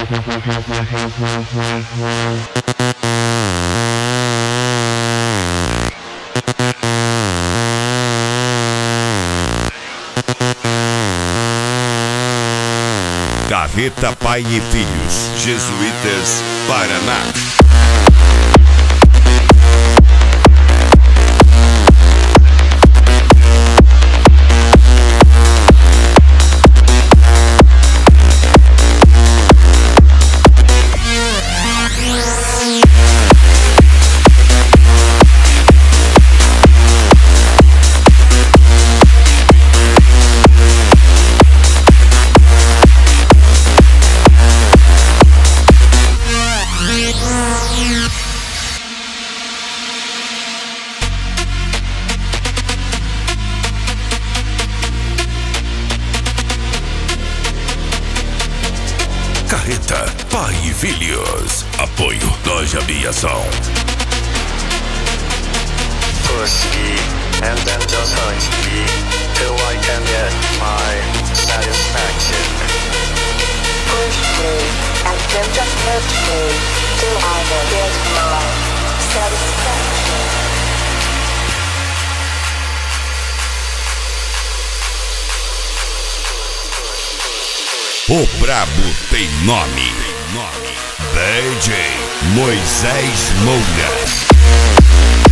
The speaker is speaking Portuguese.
Carreta Pai e Filhos, Jesuítas, Paraná. Carreta Pai e Filhos. Apoio Loja Aviação. Push me and then just hunt me till I can get my satisfaction. Push me and then just hurt me till I can get my satisfaction. O brabo tem nome. DJ Moisés Moura.